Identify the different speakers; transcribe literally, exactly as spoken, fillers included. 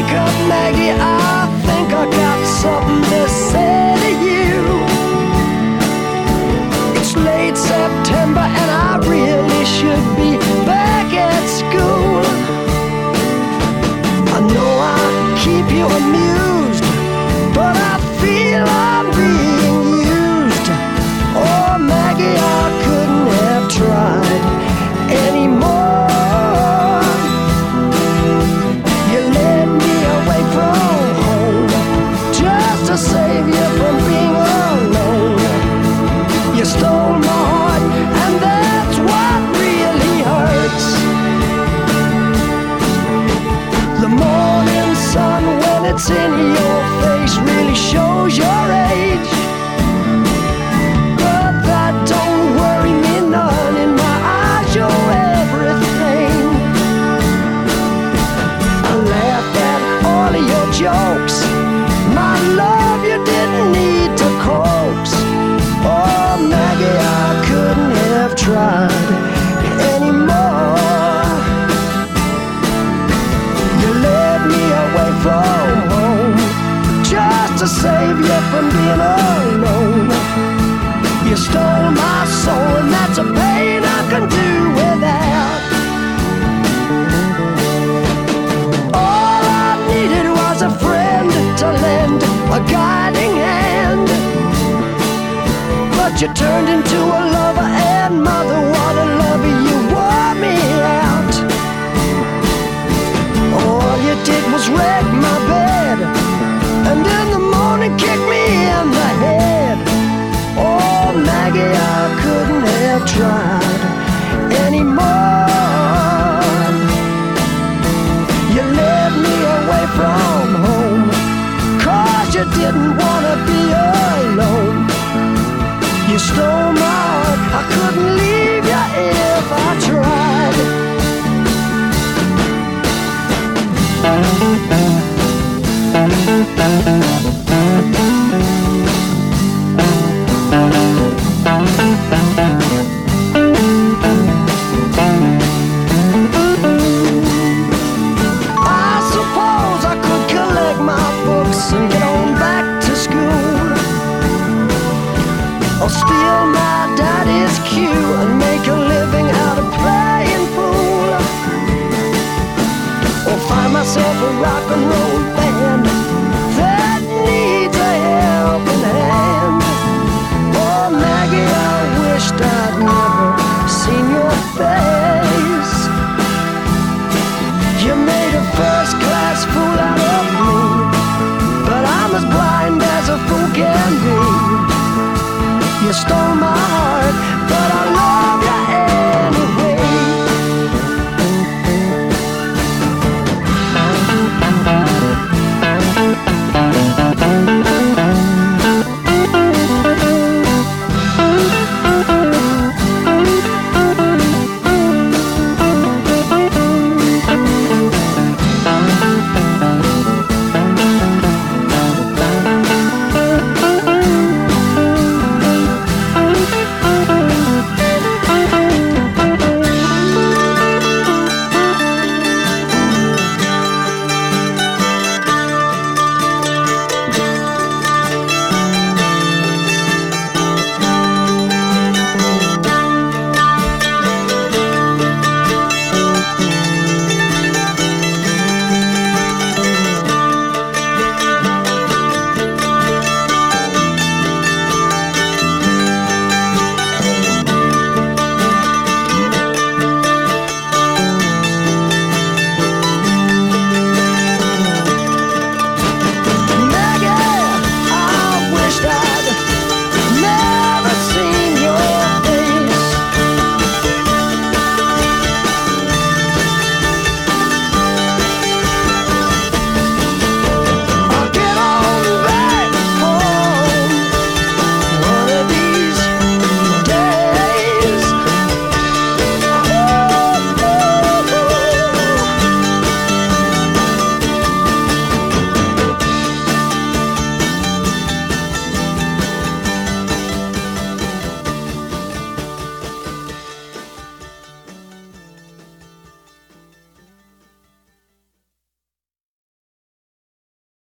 Speaker 1: wake up, Maggie, I think I got something to say to you. It's late September and I really should be back at school. I know I keep you amused, but I feel I'm being used. Oh, Maggie, I couldn't have tried anymore. You led me away from home just to save you from being alone. You stole my heart, and that's what really hurts. The morning sun, when it's in your face, really shows your age. But that don't worry me none. In my eyes, you're everything. I laughed at all of your jokes. My love, you didn't need to coax. Oh, Maggie, I couldn't have tried anymore. You led me away from home just to save you from being alone. You stole my soul, and that's a pain I can do without. All I needed was a friend to lend a guiding hand. But you turned into a lover, and mother, what a lover, you wore me out. All you did was wreck my bed, and in the morning kick me in the head. Oh, Maggie, I couldn't have tried anymore. You led me away from home, 'cause you didn't wanna be alone. You stole my heart, I couldn't leave you if I tried. I suppose I could collect my books and get on back to school, or steal my daddy's cue and make a living out of playing pool, or find myself a rock and roll band